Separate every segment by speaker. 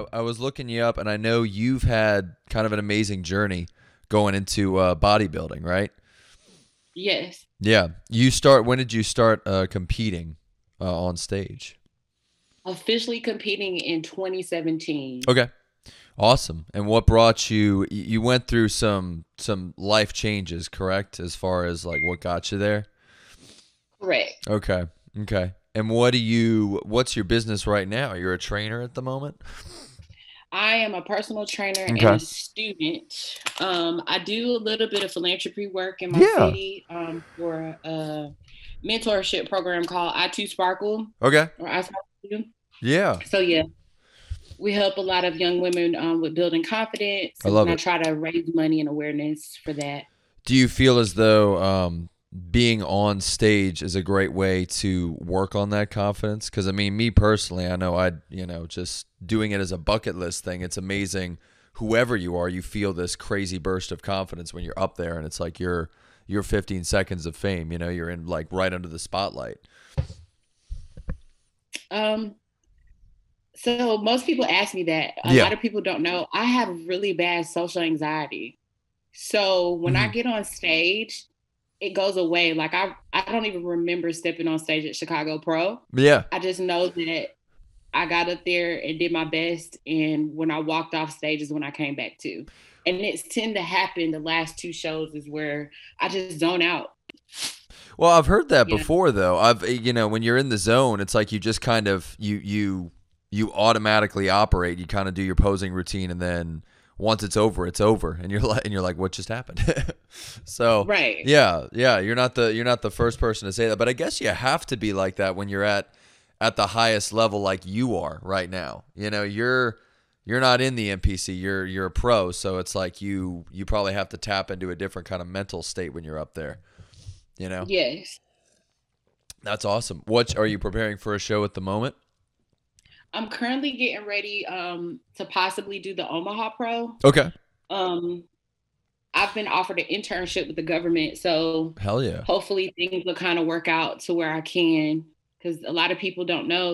Speaker 1: I was looking you up, and I know you've had kind of an amazing journey going into bodybuilding, right?
Speaker 2: Yes.
Speaker 1: Yeah. You start. When did you start competing on stage?
Speaker 2: Officially competing in 2017.
Speaker 1: Okay. Awesome. And what brought you? You went through some life changes, correct? As far as like what got you there.
Speaker 2: Correct.
Speaker 1: Okay. Okay. And what's your business right now? You're a trainer at the moment?
Speaker 2: I am a personal trainer and a
Speaker 1: Okay.
Speaker 2: student. I do a little bit of philanthropy work in my
Speaker 1: Yeah.
Speaker 2: city for a mentorship program called I2 Sparkle
Speaker 1: Okay.
Speaker 2: or I Sparkle.
Speaker 1: Yeah.
Speaker 2: So yeah, we help a lot of young women with building confidence,
Speaker 1: I
Speaker 2: and
Speaker 1: love
Speaker 2: I
Speaker 1: it.
Speaker 2: try to raise money and awareness for that.
Speaker 1: Do you feel as though being on stage is a great way to work on that confidence? Because I mean, me personally, I know just doing it as a bucket list thing, it's amazing. Whoever you are, you feel this crazy burst of confidence when you're up there, and it's like you're 15 seconds of fame. You're in like right under the spotlight.
Speaker 2: Um, so most people ask me that. A
Speaker 1: Yeah.
Speaker 2: lot of people don't know I have really bad social anxiety. So when I
Speaker 1: Hmm.
Speaker 2: get on stage, it goes away. Like I don't even remember stepping on stage at Chicago Pro.
Speaker 1: Yeah.
Speaker 2: I just know that I got up there and did my best, and when I walked off stage is when I came back to. And it's tend to happen the last two shows is where I just zone out.
Speaker 1: Well, I've heard that
Speaker 2: You know?
Speaker 1: before though. When you're in the zone, it's like you just kind of you automatically operate. You kind of do your posing routine, and then once it's over, and you're like, what just happened? So
Speaker 2: Right.
Speaker 1: yeah, you're not the first person to say that, but I guess you have to be like that when you're at the highest level, like you are right now. You're not in the NPC. You're a pro, so it's like you probably have to tap into a different kind of mental state when you're up there. You know.
Speaker 2: Yes.
Speaker 1: That's awesome. What are you preparing for a show at the moment?
Speaker 2: I'm currently getting ready to possibly do the Omaha Pro.
Speaker 1: Okay.
Speaker 2: Um I've been offered an internship with the government, so
Speaker 1: Hell yeah.
Speaker 2: hopefully things will kind of work out to where I can, because a lot of people don't know,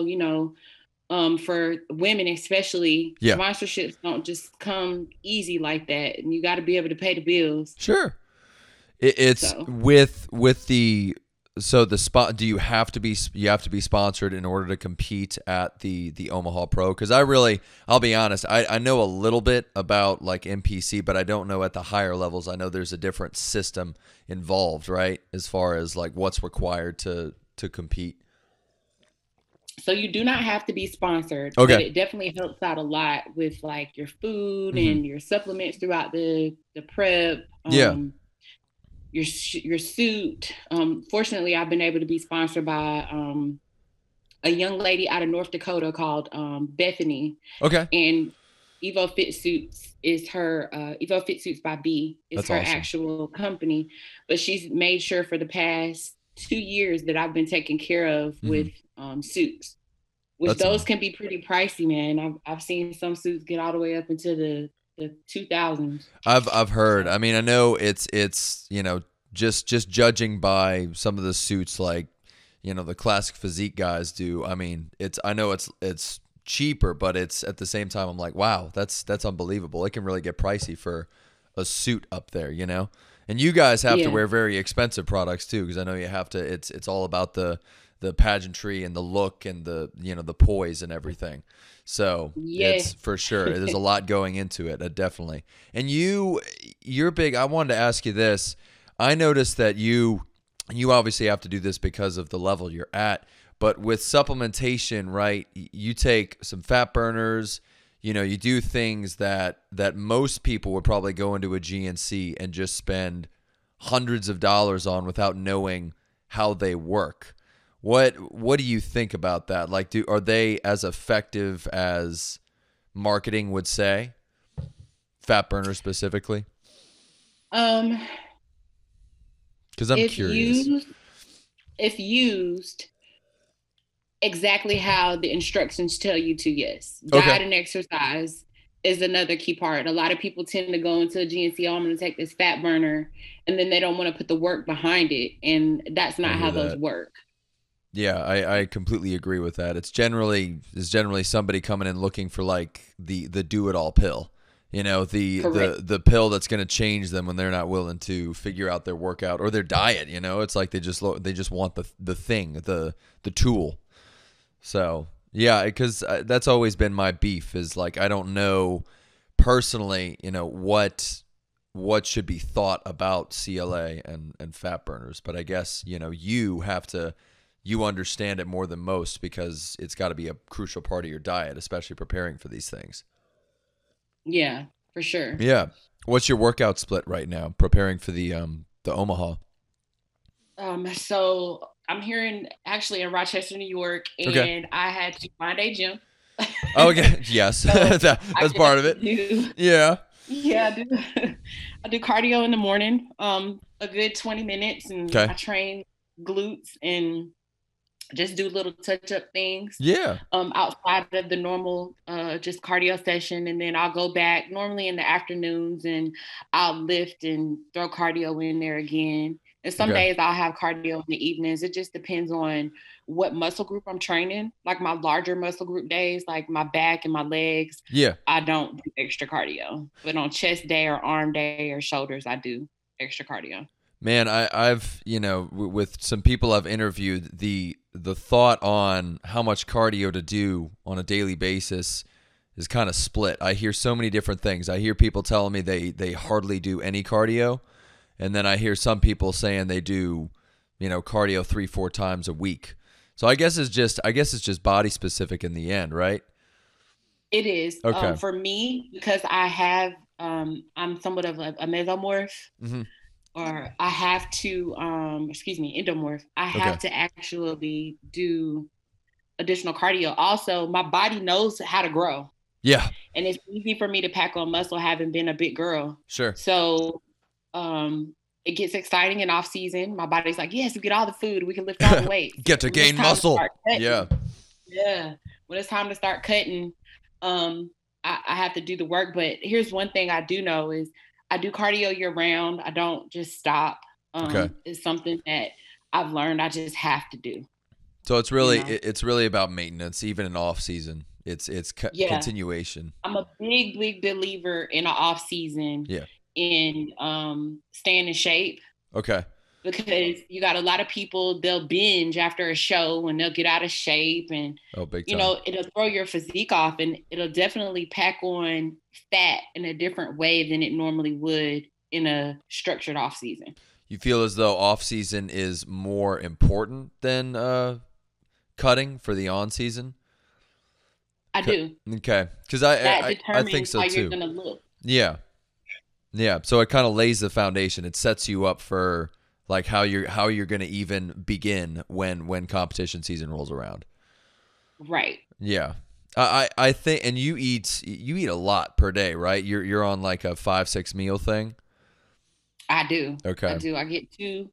Speaker 2: for women especially,
Speaker 1: Yeah.
Speaker 2: sponsorships don't just come easy like that, and you got to be able to pay the bills.
Speaker 1: Sure. It's
Speaker 2: So
Speaker 1: with the so the spot. Do you have to be sponsored in order to compete at the Omaha Pro? Because I'll be honest, I know a little bit about like NPC, but I don't know at the higher levels. I know there's a different system involved, right? As far as like what's required to compete.
Speaker 2: you do not have to be sponsored, but
Speaker 1: Okay.
Speaker 2: it definitely helps out a lot with like your food
Speaker 1: Hmm.
Speaker 2: and your supplements throughout the prep.
Speaker 1: Yeah.
Speaker 2: Your suit. Fortunately, I've been able to be sponsored by a young lady out of North Dakota called Bethany,
Speaker 1: Okay.
Speaker 2: and Evo Fit Suits is her. Evo Fit Suits by B is
Speaker 1: That's
Speaker 2: her
Speaker 1: awesome.
Speaker 2: actual company, but she's made sure for the past 2 years that I've been taken care of
Speaker 1: Hmm.
Speaker 2: with suits, which
Speaker 1: That's
Speaker 2: those can be pretty pricey, man. I've seen some suits get all the way up into the 2000s.
Speaker 1: I've heard.
Speaker 2: So
Speaker 1: I mean, I know it's just judging by some of the suits like the classic physique guys do. I mean, I know it's cheaper, but it's at the same time I'm like, wow, that's unbelievable. It can really get pricey for a suit up there, you know. And you guys have to
Speaker 2: yeah,
Speaker 1: wear very expensive products too, because I know you have to. It's all about the pageantry and the look and the poise and everything. So
Speaker 2: yeah.
Speaker 1: it's for sure. There's a lot going into it, definitely. And you're big. I wanted to ask you this. I noticed that you obviously have to do this because of the level you're at, but with supplementation, right? You take some fat burners. You do things that most people would probably go into a GNC and just spend hundreds of dollars on without knowing how they work. What do you think about that? Like, are they as effective as marketing would say? Fat burner specifically,
Speaker 2: Um,
Speaker 1: because I'm
Speaker 2: if
Speaker 1: curious.
Speaker 2: used if used exactly how the instructions tell you to, yes.
Speaker 1: Okay.
Speaker 2: Diet and exercise is another key part. A lot of people tend to go into a GNC, oh, I'm going to take this fat burner, and then they don't want to put the work behind it. And that's
Speaker 1: I
Speaker 2: not
Speaker 1: hear
Speaker 2: how those
Speaker 1: that.
Speaker 2: work.
Speaker 1: Yeah, I completely agree with that. It's generally somebody coming in looking for like the do it all pill. You know,
Speaker 2: Correct.
Speaker 1: the pill that's going to change them when they're not willing to figure out their workout or their diet, you know? It's like they just want the thing, the tool. So, yeah, cuz that's always been my beef is like I don't know personally, what should be thought about CLA and fat burners, but I guess, you understand it more than most because it's got to be a crucial part of your diet, especially preparing for these things.
Speaker 2: Yeah, for sure.
Speaker 1: Yeah. What's your workout split right now preparing for the Omaha?
Speaker 2: So I'm here in actually in Rochester, New York,
Speaker 1: Okay.
Speaker 2: and I had to find a gym.
Speaker 1: Oh, okay. Yes.
Speaker 2: So I
Speaker 1: That's
Speaker 2: can
Speaker 1: part of it.
Speaker 2: do,
Speaker 1: Yeah.
Speaker 2: yeah, I do, I do cardio in the morning, a good 20 minutes, and
Speaker 1: Okay.
Speaker 2: I train glutes and just do little touch up things
Speaker 1: Yeah.
Speaker 2: outside of the normal just cardio session. And then I'll go back normally in the afternoons and I'll lift and throw cardio in there again. And some
Speaker 1: Okay.
Speaker 2: days I'll have cardio in the evenings. It just depends on what muscle group I'm training. Like my larger muscle group days, like my back and my legs,
Speaker 1: Yeah.
Speaker 2: I don't do extra cardio. But on chest day or arm day or shoulders, I do extra cardio.
Speaker 1: Man, I've with some people I've interviewed, the thought on how much cardio to do on a daily basis is kind of split. I hear so many different things. I hear people telling me they hardly do any cardio, and then I hear some people saying they do, cardio 3-4 times a week. So I guess it's just body specific in the end, right?
Speaker 2: It is
Speaker 1: Okay.
Speaker 2: for me because I'm somewhat of a mesomorph,
Speaker 1: Hmm.
Speaker 2: or I have to excuse me, endomorph. I
Speaker 1: Okay.
Speaker 2: have to actually do additional cardio. Also, my body knows how to grow,
Speaker 1: Yeah.
Speaker 2: and it's easy for me to pack on muscle having been a big girl.
Speaker 1: Sure.
Speaker 2: So it gets exciting in off season. My body's like, yes, we get all the food, we can lift all the weights.
Speaker 1: Get to
Speaker 2: When it's
Speaker 1: gain
Speaker 2: time to
Speaker 1: muscle.
Speaker 2: start cutting,
Speaker 1: Yeah.
Speaker 2: yeah, when it's time to start cutting, um, I have to do the work. But here's one thing I do know is I do cardio year round. I don't just stop.
Speaker 1: Okay.
Speaker 2: It's something that I've learned I just have to do,
Speaker 1: So it's
Speaker 2: you
Speaker 1: really
Speaker 2: know?
Speaker 1: it's really about maintenance, even in off season. It's
Speaker 2: Yeah.
Speaker 1: continuation.
Speaker 2: I'm a big, big believer in an off season
Speaker 1: Yeah.
Speaker 2: in staying in shape,
Speaker 1: Okay.
Speaker 2: because you got a lot of people, they'll binge after a show and they'll get out of shape, and
Speaker 1: Oh, big time.
Speaker 2: it'll throw your physique off, and it'll definitely pack on fat in a different way than it normally would in a structured off season.
Speaker 1: You feel as though off season is more important than cutting for the on season?
Speaker 2: I do.
Speaker 1: Okay, because I,
Speaker 2: That
Speaker 1: I think
Speaker 2: determines
Speaker 1: so
Speaker 2: how you're
Speaker 1: too.
Speaker 2: gonna look.
Speaker 1: Yeah, yeah. So it kind of lays the foundation. It sets you up for like how you're gonna even begin when competition season rolls around.
Speaker 2: Right.
Speaker 1: Yeah. I think, and you eat a lot per day, right? You're on like a 5-6 meal thing.
Speaker 2: I do. I
Speaker 1: Okay.
Speaker 2: do. I get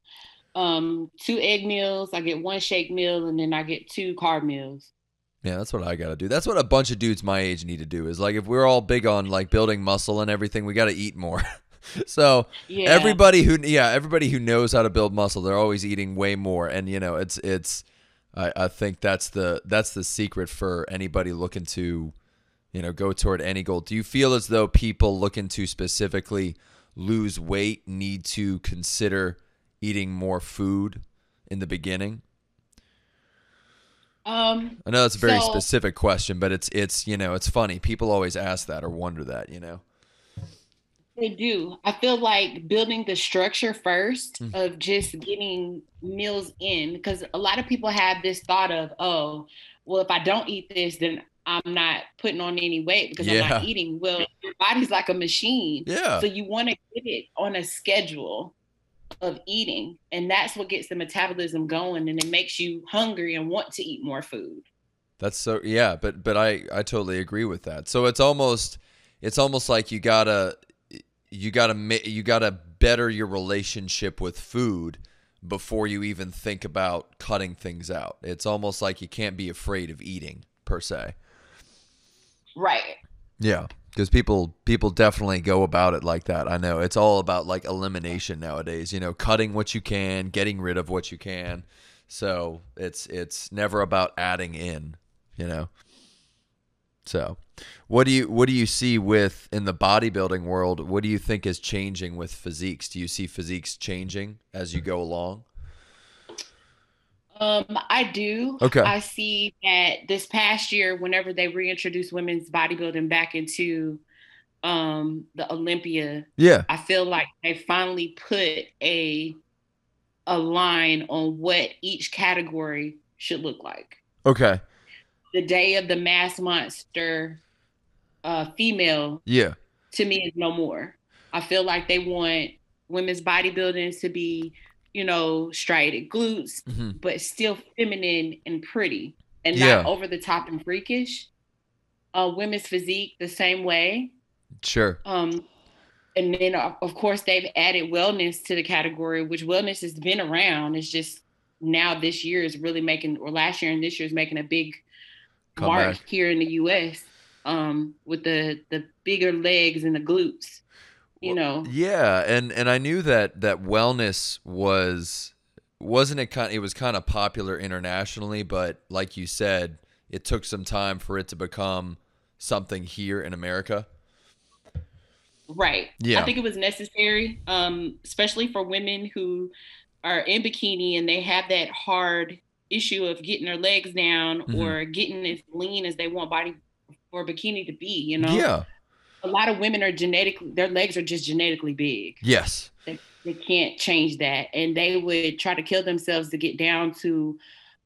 Speaker 2: two egg meals, I get one shake meal, and then I get two carb meals.
Speaker 1: Yeah, that's what I got to do. That's what a bunch of dudes my age need to do. Is like if we're all big on like building muscle and everything, we got to eat more. So
Speaker 2: Yeah.
Speaker 1: everybody who knows how to build muscle, they're always eating way more, and it's I think that's the secret for anybody looking to go toward any goal. Do you feel as though people looking to specifically lose weight need to consider eating more food in the beginning? I know that's a very
Speaker 2: So
Speaker 1: specific question, but it's funny. People always ask that or wonder that.
Speaker 2: they do. I feel like building the structure first
Speaker 1: Mm.
Speaker 2: of just getting meals in, because a lot of people have this thought of, oh, well, if I don't eat this, then I'm not putting on any weight because I'm not
Speaker 1: Yeah.
Speaker 2: eating. Well, your body's like a machine.
Speaker 1: Yeah.
Speaker 2: So you want to get it on a schedule of eating. And that's what gets the metabolism going, and it makes you hungry and want to eat more food.
Speaker 1: That's so yeah, but I totally agree with that. So it's almost like you gotta better your relationship with food before you even think about cutting things out. It's almost like you can't be afraid of eating per se.
Speaker 2: Right.
Speaker 1: Yeah, because people definitely go about it like that. I know it's all about like elimination nowadays. Cutting what you can, getting rid of what you can. So it's never about adding in, you know. So, what do you see with in the bodybuilding world? What do you think is changing with physiques? Do you see physiques changing as you go along?
Speaker 2: I do.
Speaker 1: Okay.
Speaker 2: I see that this past year, whenever they reintroduced women's bodybuilding back into the Olympia,
Speaker 1: Yeah.
Speaker 2: I feel like they finally put a line on what each category should look like.
Speaker 1: Okay.
Speaker 2: The day of the mass monster female
Speaker 1: Yeah.
Speaker 2: to me is no more. I feel like they want women's bodybuilding to be, striated glutes,
Speaker 1: Hmm.
Speaker 2: but still feminine and pretty and not
Speaker 1: Yeah.
Speaker 2: over the top and freakish. Women's physique the same way.
Speaker 1: Sure.
Speaker 2: And then of course they've added wellness to the category, which wellness has been around. It's just now this year is really making, or last year and this year is making a big
Speaker 1: Come
Speaker 2: mark
Speaker 1: back.
Speaker 2: here in the US, with the bigger legs and the glutes,
Speaker 1: Well, yeah, and I knew that wellness wasn't it kind it was kind of popular internationally, but like you said, it took some time for it to become something here in America.
Speaker 2: Right. I
Speaker 1: Yeah.
Speaker 2: think it was necessary, especially for women who are in bikini and they have that hard issue of getting their legs down
Speaker 1: Hmm.
Speaker 2: or getting as lean as they want body for bikini to be.
Speaker 1: Yeah.
Speaker 2: A lot of women are genetically, their legs are just genetically big.
Speaker 1: Yes.
Speaker 2: They can't change that. And they would try to kill themselves to get down to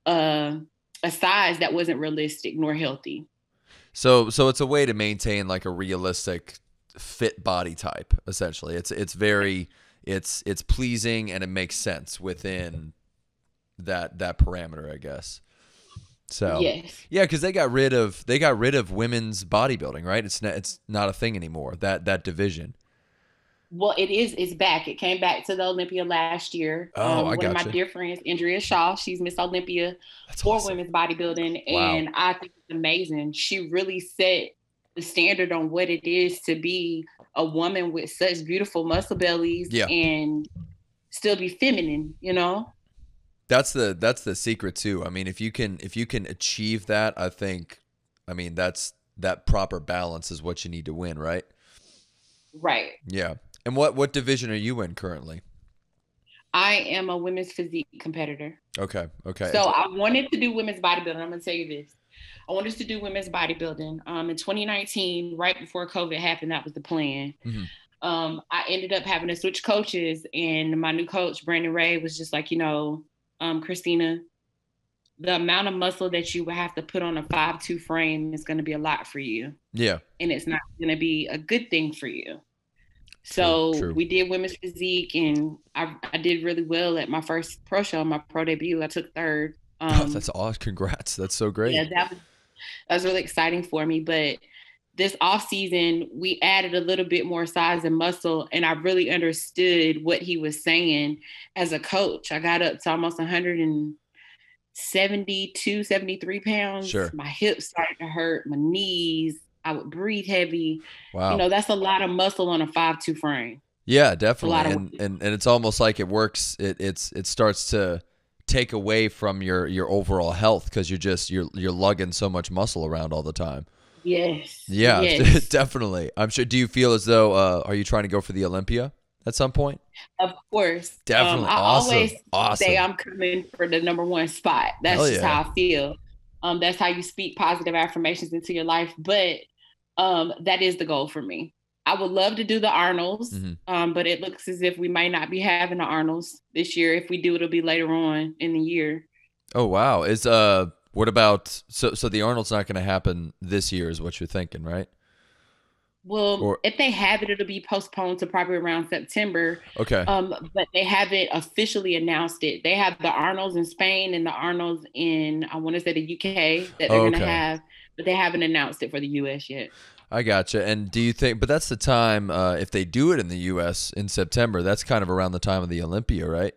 Speaker 2: a size that wasn't realistic nor healthy.
Speaker 1: So it's a way to maintain like a realistic fit body type essentially. It's very it's pleasing and it makes sense within that parameter, I guess. So,
Speaker 2: Yes.
Speaker 1: yeah, because they got rid of women's bodybuilding, right? It's not a thing anymore. That division.
Speaker 2: Well, it's back. It came back to the Olympia last year.
Speaker 1: Oh, I
Speaker 2: One of my
Speaker 1: gotcha.
Speaker 2: dear friends, Andrea Shaw, she's Miss Olympia
Speaker 1: That's
Speaker 2: for
Speaker 1: awesome.
Speaker 2: women's bodybuilding,
Speaker 1: Wow.
Speaker 2: and I think it's amazing. She really set the standard on what it is to be a woman with such beautiful muscle bellies
Speaker 1: Yeah,
Speaker 2: and still be feminine.
Speaker 1: that's the secret too. I mean, if you can achieve that, I mean that proper balance is what you need to win, right?
Speaker 2: Right.
Speaker 1: Yeah. And what division are you in currently?
Speaker 2: I am a women's physique competitor.
Speaker 1: Okay. Okay.
Speaker 2: So I wanted to do women's bodybuilding. I'm gonna tell you this. I wanted to do women's bodybuilding. In 2019, right before COVID happened, that was the plan.
Speaker 1: Hmm.
Speaker 2: I ended up having to switch coaches, and my new coach, Brandon Ray, was just like, Christina, the amount of muscle that you would have to put on a 5'2" frame is going to be a lot for you,
Speaker 1: Yeah.
Speaker 2: and it's not going to be a good thing for you.
Speaker 1: True.
Speaker 2: So
Speaker 1: True.
Speaker 2: we did women's physique, and I did really well at my first pro show, my pro debut. I took third.
Speaker 1: Oh, that's awesome. Congrats. That's so
Speaker 2: Yeah,
Speaker 1: great.
Speaker 2: that was really exciting for me. But this off season, we added a little bit more size and muscle, and I really understood what he was saying as a coach. I got up to almost 172, 73 pounds.
Speaker 1: Sure.
Speaker 2: My hips started to hurt, my knees. I would breathe heavy.
Speaker 1: Wow.
Speaker 2: That's a lot of muscle on a 5'2" frame.
Speaker 1: Yeah,
Speaker 2: It's a
Speaker 1: definitely.
Speaker 2: lot of
Speaker 1: And
Speaker 2: weight.
Speaker 1: and it's almost like it works it starts to take away from your overall health because you're lugging so much muscle around all the time.
Speaker 2: Yes,
Speaker 1: Yeah,
Speaker 2: yes.
Speaker 1: definitely. I'm sure. Do you feel as though are you trying to go for the Olympia at some point?
Speaker 2: Of course.
Speaker 1: Definitely.
Speaker 2: I always
Speaker 1: Awesome.
Speaker 2: say
Speaker 1: Awesome.
Speaker 2: I'm coming for the number one spot.
Speaker 1: Hell
Speaker 2: That's just
Speaker 1: yeah.
Speaker 2: how I feel. That's how you speak positive affirmations into your life. But that is the goal for me. I would love to do the Arnolds,
Speaker 1: Hmm.
Speaker 2: but it looks as if we might not be having the Arnolds this year. If we do, it'll be later on in the year.
Speaker 1: Oh wow. Is what about so the Arnold's not going to happen this year is what you're thinking, right?
Speaker 2: Well,
Speaker 1: Or
Speaker 2: if they have it, it'll be postponed to probably around September.
Speaker 1: okay.
Speaker 2: But they haven't officially announced it. They have the Arnolds in Spain and the Arnolds in, I want to say, the UK that they're
Speaker 1: Oh,
Speaker 2: going to
Speaker 1: okay.
Speaker 2: have, but they haven't announced it for the US yet.
Speaker 1: I gotcha. And do you think? But that's the time if they do it in the U.S. in September. That's kind of around the time of the Olympia, right?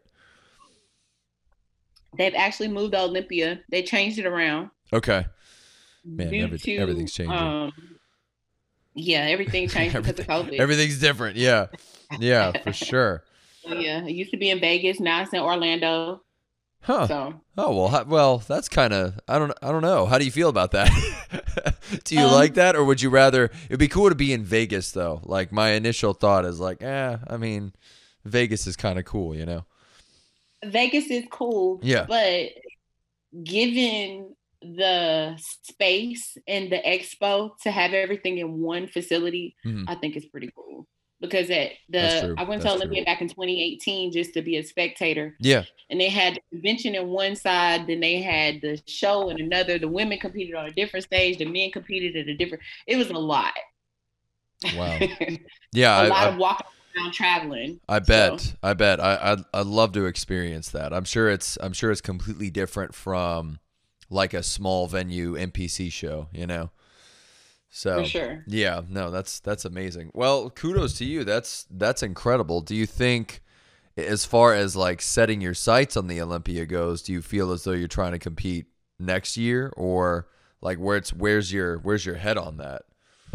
Speaker 2: They've actually moved the Olympia. They changed it around
Speaker 1: Okay. Man,
Speaker 2: due to,
Speaker 1: everything's changing.
Speaker 2: yeah, everything changed because of
Speaker 1: Everything
Speaker 2: COVID.
Speaker 1: everything's different. Yeah, yeah, for sure.
Speaker 2: So, yeah, it used to be in Vegas. Now it's in Orlando.
Speaker 1: Huh.
Speaker 2: So,
Speaker 1: Oh well. Well, that's kind of. I don't know. How do you feel about that? Do you like
Speaker 2: um,
Speaker 1: that, or would you rather? It'd be cool to be in Vegas, though. Like my initial thought is like, I mean, Vegas is kind of cool, you know?
Speaker 2: Vegas is cool,
Speaker 1: Yeah.
Speaker 2: but given the space and the expo to have everything in one facility,
Speaker 1: Mhm.
Speaker 2: I think it's pretty cool. Because
Speaker 1: That's true.
Speaker 2: I went to
Speaker 1: That's true.
Speaker 2: Olympia back in 2018 just to be a spectator,
Speaker 1: Yeah.
Speaker 2: and they had the convention in one side, then they had the show in another. The women competed on a different stage, the men competed at a different. It was a lot,
Speaker 1: Wow. Yeah.
Speaker 2: a lot of walking around traveling.
Speaker 1: I
Speaker 2: So
Speaker 1: bet. I bet. I'd love to experience that. I'm sure it's completely different from like a small venue NPC show, you know?
Speaker 2: for
Speaker 1: So
Speaker 2: sure.
Speaker 1: yeah, no, that's amazing. Well, kudos to you. That's incredible. Do you think, as far as like setting your sights on the Olympia goes, do you feel as though you're trying to compete next year, or like where's your head on that?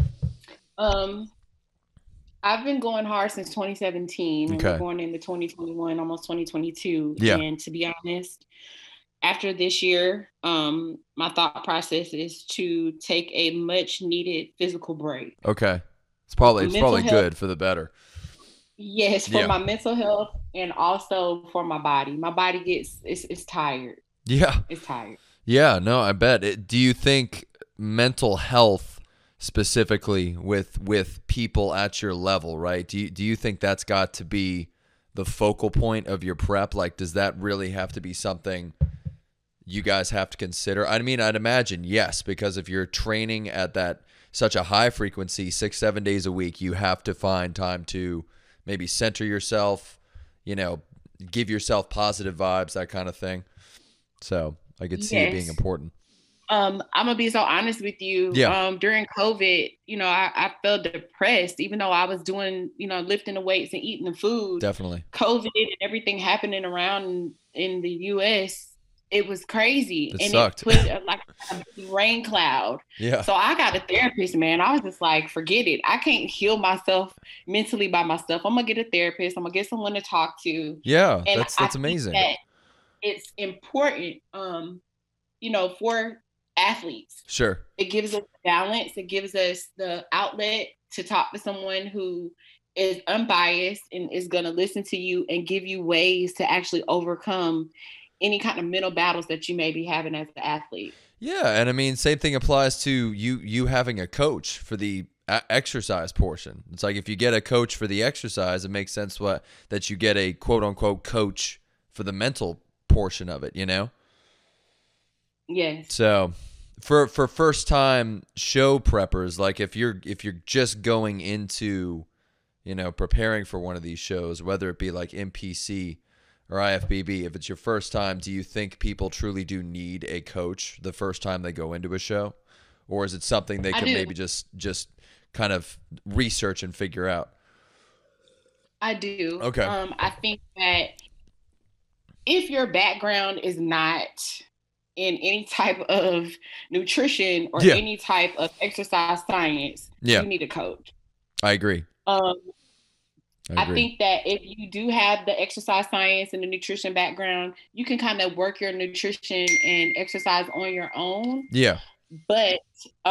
Speaker 2: Um, I've been going hard since 2017, and we're
Speaker 1: Okay.
Speaker 2: going into 2021, almost 2022.
Speaker 1: Yeah.
Speaker 2: And to be honest, after this year, my thought process is to take a much needed physical break.
Speaker 1: Okay. It's
Speaker 2: Mental
Speaker 1: probably
Speaker 2: health,
Speaker 1: good for the better.
Speaker 2: yes, for
Speaker 1: Yeah.
Speaker 2: my mental health and also for my body. My body it's tired.
Speaker 1: Yeah.
Speaker 2: It's tired.
Speaker 1: Yeah, no, I bet. Do you think mental health specifically with people at your level, right? Do you think that's got to be the focal point of your prep? Like, does that really have to be something you guys have to consider? I mean, I'd imagine yes, because if you're training at that such a high frequency, 6, 7 days a week, you have to find time to maybe center yourself, you know, give yourself positive vibes, that kind of thing. So I could see it being
Speaker 2: Yes.
Speaker 1: important.
Speaker 2: I'm gonna be so honest with you.
Speaker 1: Yeah,
Speaker 2: During COVID, I felt depressed, even though I was doing, lifting the weights and eating the food.
Speaker 1: definitely.
Speaker 2: COVID and everything happening around in the US, it was crazy,
Speaker 1: It
Speaker 2: and it
Speaker 1: sucked.
Speaker 2: put like a big rain cloud.
Speaker 1: Yeah.
Speaker 2: So I got a therapist, man. I was just like, forget it. I can't heal myself mentally by myself. I'm gonna get a therapist. I'm gonna get someone to talk to,
Speaker 1: Yeah,
Speaker 2: and I
Speaker 1: that's
Speaker 2: think
Speaker 1: amazing.
Speaker 2: that it's important, for athletes.
Speaker 1: Sure.
Speaker 2: It gives us balance. It gives us the outlet to talk to someone who is unbiased and is going to listen to you and give you ways to actually overcome any kind of mental battles that you may be having as an athlete.
Speaker 1: Yeah, and I mean, same thing applies to you having a coach for the exercise portion. It's like if you get a coach for the exercise, it makes sense that you get a quote unquote coach for the mental portion of it, you know?
Speaker 2: Yes.
Speaker 1: So for first time show preppers, like if you're just going into, preparing for one of these shows, whether it be like NPC or IFBB, if it's your first time, do you think people truly do need a coach the first time they go into a show? Or is it something they
Speaker 2: I
Speaker 1: can
Speaker 2: do.
Speaker 1: maybe just kind of research and figure out?
Speaker 2: I do.
Speaker 1: Okay.
Speaker 2: I think that if your background is not in any type of nutrition or
Speaker 1: Yeah.
Speaker 2: any type of exercise science,
Speaker 1: Yeah.
Speaker 2: you need a coach.
Speaker 1: I agree.
Speaker 2: Um,
Speaker 1: I
Speaker 2: I
Speaker 1: agree.
Speaker 2: think that if you do have the exercise science and the nutrition background, you can kind of work your nutrition and exercise on your own.
Speaker 1: Yeah.
Speaker 2: But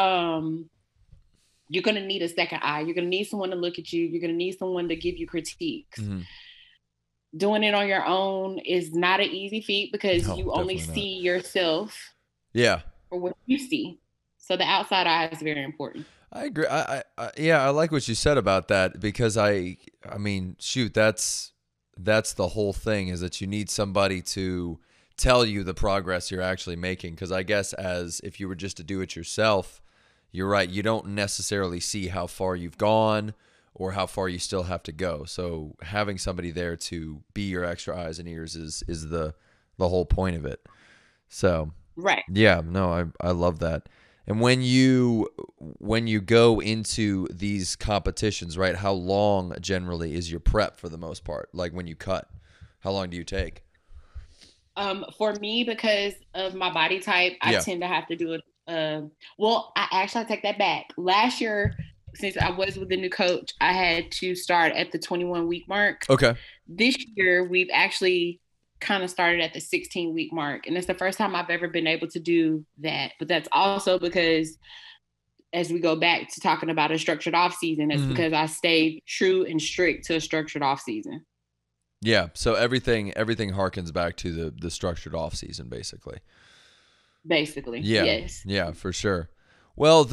Speaker 2: you're going to need a second eye. You're going to need someone to look at you. You're going to need someone to give you critiques.
Speaker 1: Mhm.
Speaker 2: Doing it on your own is not an easy feat because
Speaker 1: No,
Speaker 2: you only
Speaker 1: definitely not.
Speaker 2: see yourself
Speaker 1: Yeah.
Speaker 2: for what you see. So the outside eye is very important.
Speaker 1: I agree. Yeah, I like what you said about that because I mean, shoot, that's the whole thing is that you need somebody to tell you the progress you're actually making. Because I guess as if you were just to do it yourself, you're right. You don't necessarily see how far you've gone or how far you still have to go. So having somebody there to be your extra eyes and ears is the whole point of it. So
Speaker 2: Right.
Speaker 1: yeah, no, I love that. And when you go into these competitions, right? How long generally is your prep for the most part? Like when you cut, how long do you take?
Speaker 2: For me, because of my body type, I
Speaker 1: Yeah.
Speaker 2: tend to have to do it. Well, I actually take that back. Last year, since I was with the new coach, I had to start at the 21-week mark.
Speaker 1: Okay.
Speaker 2: This year, we've actually kind of started at the 16-week mark. And it's the first time I've ever been able to do that. But that's also because, as we go back to talking about a structured off season, it's because I stayed true and strict to a structured off season.
Speaker 1: Yeah. So everything harkens back to the structured off season, basically.
Speaker 2: Basically.
Speaker 1: Yeah.
Speaker 2: Yes.
Speaker 1: Yeah, for sure. Well,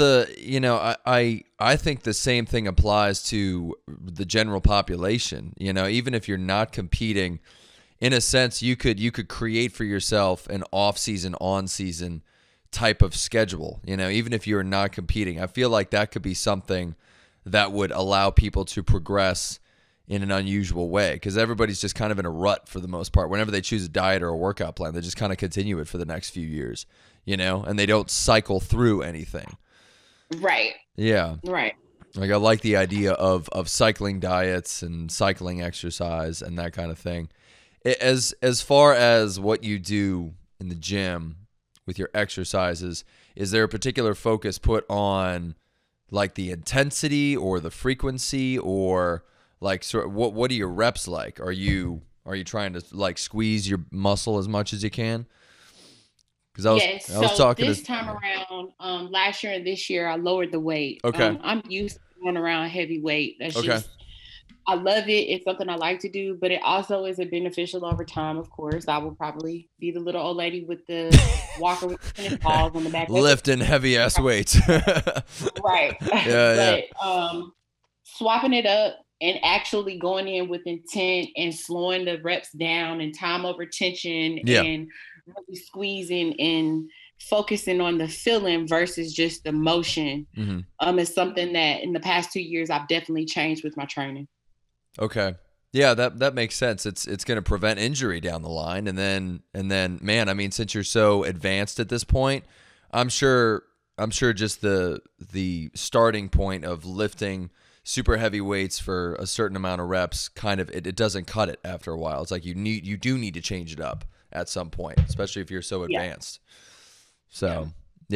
Speaker 1: I think the same thing applies to the general population. Even if you're not competing, in a sense, you could create for yourself an off-season, on-season type of schedule. Even if you're not competing, I feel like that could be something that would allow people to progress in an unusual way, because everybody's just kind of in a rut for the most part. Whenever they choose a diet or a workout plan, they just kind of continue it for the next few years, and they don't cycle through anything.
Speaker 2: Right.
Speaker 1: Yeah.
Speaker 2: Right.
Speaker 1: Like, I like the idea of cycling diets and cycling exercise and that kind of thing. As far as what you do in the gym with your exercises, is there a particular focus put on like the intensity or the frequency, or like what are your reps like? Are you trying to like squeeze your muscle as much as you can?
Speaker 2: Because I was talking this time around, last year and this year, I lowered the weight.
Speaker 1: Okay.
Speaker 2: I'm used to going around heavy weight. That's
Speaker 1: okay.
Speaker 2: just, I love it. It's something I like to do, but it also is beneficial over time. Of course, I will probably be the little old lady with the walker with tennis balls on the back,
Speaker 1: lifting heavy ass weights.
Speaker 2: Right.
Speaker 1: Yeah.
Speaker 2: But swapping it up and actually going in with intent and slowing the reps down and time over tension and really squeezing and focusing on the feeling versus just the motion is something that in the past 2 years I've definitely changed with my training.
Speaker 1: Okay. Yeah, that makes sense. It's going to prevent injury down the line, and then man, I mean, since you're so advanced at this point, I'm sure just the starting point of lifting super heavy weights for a certain amount of reps kind of it doesn't cut it after a while. It's like you do need to change it up at some point, especially if you're so advanced. So,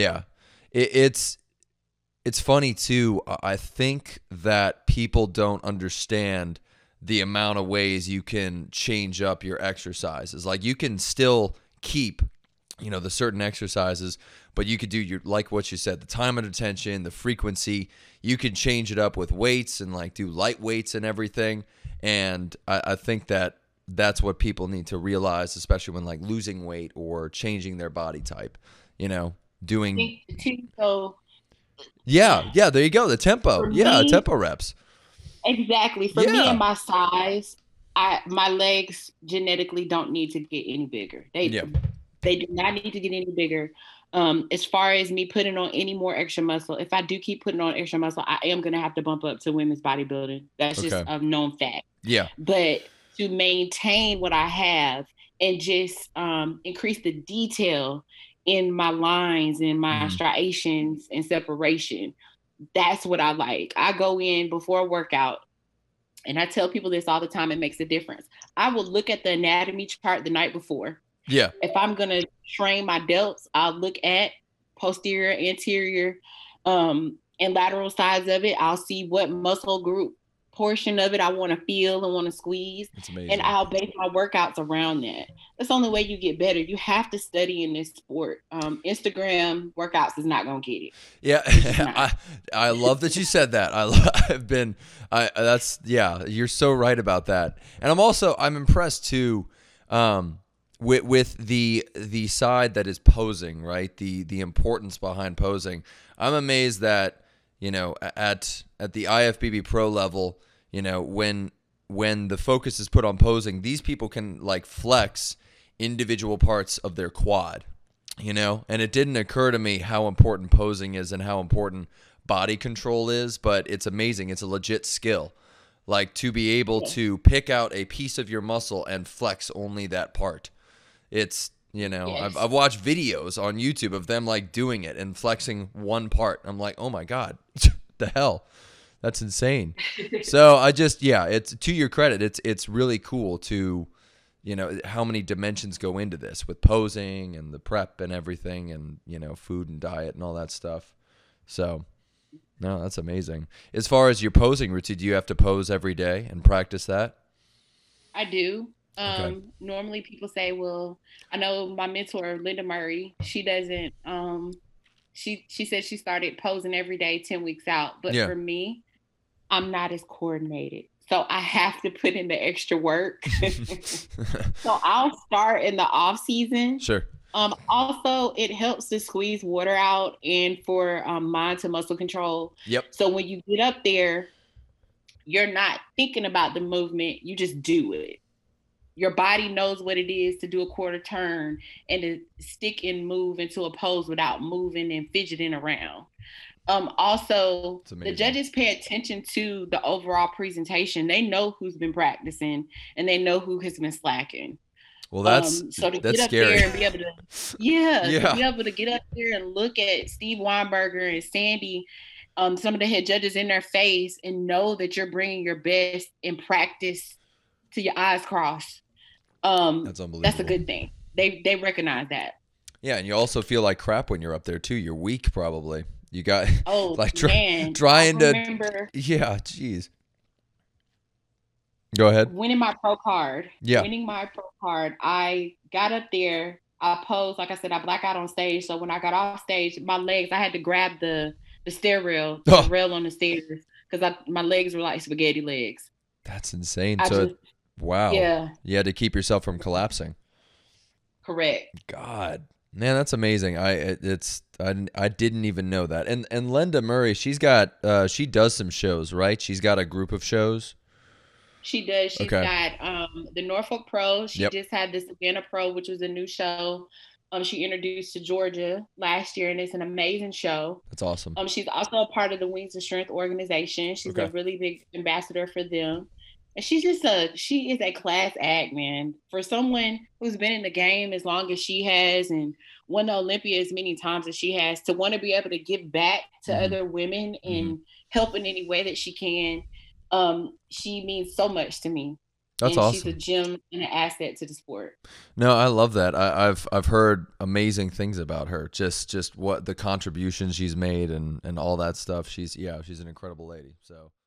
Speaker 1: it's funny too. I think that people don't understand the amount of ways you can change up your exercises. Like, you can still keep, the certain exercises, but you could do like what you said, the time under tension, the frequency. You can change it up with weights and like do light weights and everything. And I think that that's what people need to realize, especially when like losing weight or changing their body type, doing. Yeah, there you go. The tempo. Tempo reps.
Speaker 2: Exactly. For me and my size, my legs genetically don't need to get any bigger. They do not need to get any bigger. As far as me putting on any more extra muscle, if I do keep putting on extra muscle, I am going to have to bump up to women's bodybuilding. That's just a known fact.
Speaker 1: Yeah.
Speaker 2: But to maintain what I have and just increase the detail in my lines and my striations and separation, that's what I like. I go in before a workout, and I tell people this all the time, it makes a difference. I will look at the anatomy chart the night before.
Speaker 1: Yeah.
Speaker 2: If I'm going to train my delts, I'll look at posterior, anterior, and lateral sides of it. I'll see what muscle group portion of it I want to feel and want to squeeze.
Speaker 1: That's amazing.
Speaker 2: And I'll base my workouts around that. That's the only way you get better. You have to study in this sport. Instagram workouts is not going to get it.
Speaker 1: Yeah. I love that you said that. You're so right about that. And I'm impressed too, with the side that is posing, right? The importance behind posing. I'm amazed that, at the IFBB pro level, when the focus is put on posing, these people can like flex individual parts of their quad, and it didn't occur to me how important posing is and how important body control is, but it's amazing. It's a legit skill, like to be able to pick out a piece of your muscle and flex only that part. It's, I've watched videos on YouTube of them like doing it and flexing one part. I'm like, oh my God, the hell, that's insane. So it's to your credit. It's really cool to, how many dimensions go into this with posing and the prep and everything and, food and diet and all that stuff. So no, that's amazing. As far as your posing routine, do you have to pose every day and practice that?
Speaker 2: I do.
Speaker 1: Okay.
Speaker 2: Normally people say, well, I know my mentor, Linda Murray, she doesn't, she said she started posing every day 10 weeks out. But
Speaker 1: Yeah.
Speaker 2: for me, I'm not as coordinated. So I have to put in the extra work. So I'll start in the off season.
Speaker 1: Sure.
Speaker 2: Also, it helps to squeeze water out and for mind to muscle control.
Speaker 1: Yep.
Speaker 2: So when you get up there, you're not thinking about the movement, you just do it. Your body knows what it is to do a quarter turn and to stick and move into a pose without moving and fidgeting around. Also, the judges pay attention to the overall presentation. They know who's been practicing and they know who has been slacking.
Speaker 1: Well, that's
Speaker 2: so to
Speaker 1: that's
Speaker 2: get up
Speaker 1: scary.
Speaker 2: there and be able to, to be able to get up there and look at Steve Weinberger and Sandy, some of the head judges in their face, and know that you're bringing your best in practice to your eyes crossed.
Speaker 1: That's unbelievable.
Speaker 2: That's a good thing. They recognize that.
Speaker 1: Yeah, and you also feel like crap when you're up there too. You're weak, probably. You got like
Speaker 2: man,
Speaker 1: trying to. Yeah, jeez. Go ahead.
Speaker 2: Winning my pro card.
Speaker 1: Yeah.
Speaker 2: Winning my pro card. I got up there. I posed. Like I said, I black out on stage. So when I got off stage, my legs, I had to grab the stair rail, the rail on the stairs, because my legs were like spaghetti legs.
Speaker 1: That's insane. Wow.
Speaker 2: Yeah.
Speaker 1: You had to keep yourself from collapsing.
Speaker 2: Correct.
Speaker 1: God. Man, that's amazing. I didn't even know that. And Linda Murray, she does some shows, right? She's got a group of shows.
Speaker 2: She does. She's got the Norfolk Pro. She just had the Savannah Pro, which was a new show. She introduced to Georgia last year, and it's an amazing show.
Speaker 1: That's awesome.
Speaker 2: She's also a part of the Wings of Strength organization. She's a really big ambassador for them. And she is a class act, man. For someone who's been in the game as long as she has and won the Olympia as many times as she has, to want to be able to give back to other women and help in any way that she can, she means so much to me.
Speaker 1: That's awesome.
Speaker 2: She's a gem and an asset to the sport.
Speaker 1: No, I love that. I've heard amazing things about her. Just what the contributions she's made and all that stuff. She's an incredible lady. So